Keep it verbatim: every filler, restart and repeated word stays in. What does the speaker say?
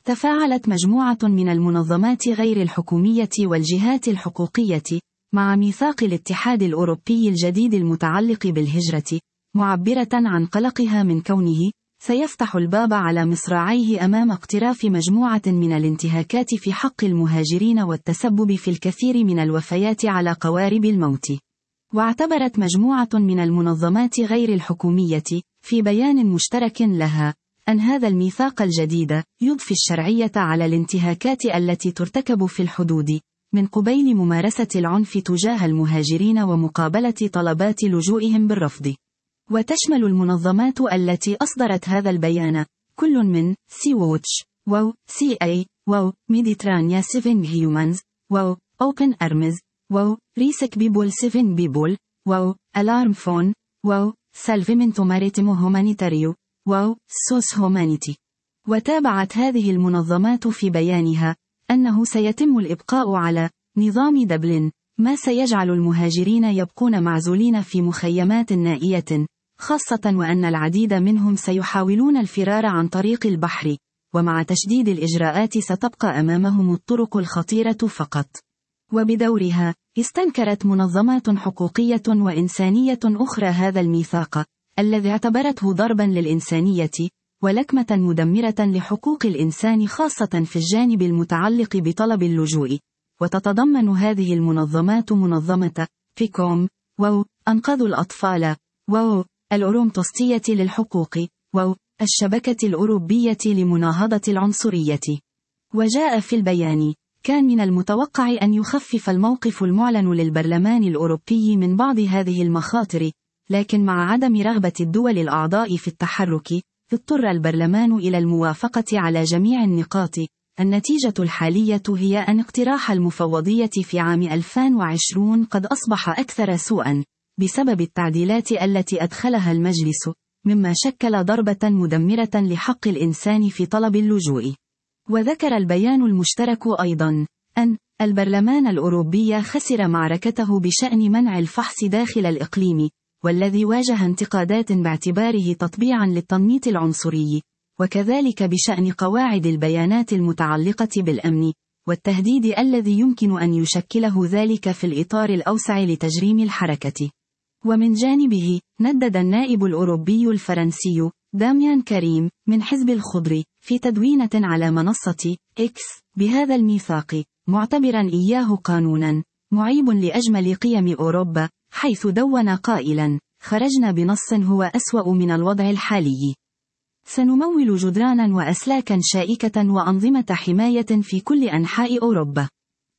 تفاعلت مجموعة من المنظمات غير الحكومية والجهات الحقوقية مع ميثاق الاتحاد الأوروبي الجديد المتعلق بالهجرة، معبرة عن قلقها من كونه سيفتح الباب على مصراعيه أمام اقتراف مجموعة من الانتهاكات في حق المهاجرين والتسبب في الكثير من الوفيات على قوارب الموت. واعتبرت مجموعة من المنظمات غير الحكومية في بيان مشترك لها أن هذا الميثاق الجديد يضفي الشرعية على الانتهاكات التي ترتكب في الحدود من قبيل ممارسة العنف تجاه المهاجرين ومقابلة طلبات لجوئهم بالرفض. وتشمل المنظمات التي أصدرت هذا البيان كل من سي ووتش و سي اي و ميديترانيا سيفين هيومانز و أوبن أرمز و ريسك بيبول سيفين بيبول و ألارم فون و سالفيمنتو ماريتيمو هومانيتاريو و سوس هومانيتي. وتابعت هذه المنظمات في بيانها أنه سيتم الإبقاء على نظام دبلن، ما سيجعل المهاجرين يبقون معزولين في مخيمات نائية، خاصة وأن العديد منهم سيحاولون الفرار عن طريق البحر، ومع تشديد الإجراءات ستبقى أمامهم الطرق الخطيرة فقط. وبدورها، استنكرت منظمات حقوقية وإنسانية أخرى هذا الميثاق، الذي اعتبرته ضربا للإنسانية، ولكمة مدمرة لحقوق الإنسان خاصة في الجانب المتعلق بطلب اللجوء. وتتضمن هذه المنظمات منظمة فيكوم و أنقاذ الأطفال و الأورمتوستية للحقوق و الشبكة الأوروبية لمناهضة العنصرية. وجاء في البيان: كان من المتوقع أن يخفف الموقف المعلن للبرلمان الأوروبي من بعض هذه المخاطر، لكن مع عدم رغبة الدول الأعضاء في التحرك، اضطر البرلمان إلى الموافقة على جميع النقاط. النتيجة الحالية هي أن اقتراح المفوضية في عام ألفين وعشرين قد أصبح أكثر سوءا بسبب التعديلات التي أدخلها المجلس، مما شكل ضربة مدمرة لحق الإنسان في طلب اللجوء. وذكر البيان المشترك أيضا أن البرلمان الأوروبي خسر معركته بشأن منع الفحص داخل الإقليم، والذي واجه انتقادات باعتباره تطبيعا للتنميط العنصري، وكذلك بشأن قواعد البيانات المتعلقة بالأمن والتهديد الذي يمكن أن يشكله ذلك في الإطار الأوسع لتجريم الحركة. ومن جانبه، ندد النائب الأوروبي الفرنسي داميان كريم من حزب الخضر في تدوينة على منصة إكس بهذا الميثاق، معتبرا إياه قانونا معيب لأجمل قيم أوروبا، حيث دون قائلا: خرجنا بنص هو أسوأ من الوضع الحالي. سنمول جدرانا وأسلاكا شائكة وأنظمة حماية في كل أنحاء أوروبا.